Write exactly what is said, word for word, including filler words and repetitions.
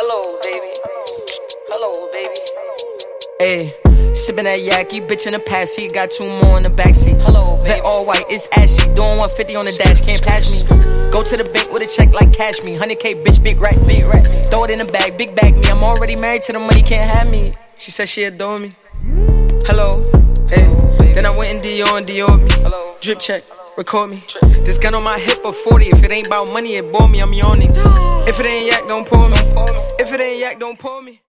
Hello, baby. Hello, baby. Ayy, sippin' that yaki, bitch in the past seat, got two more in the backseat. Hello, baby. Vet all white, it's ashy. Doing one fifty on the dash, can't pass me. Go to the bank with a check like cash me. one hundred K, bitch, big rack, big rack. Throw it in the bag, big bag me. I'm already married to the money, can't have me. She said she adore me. Hello, hey. Then I went and Dior and Dior me. Hello. Drip check, record me. This gun on my hip a forty. If it ain't about money, it bore me, I'm yawning. If it ain't yak, don't pull me. If it ain't yak, don't pull me.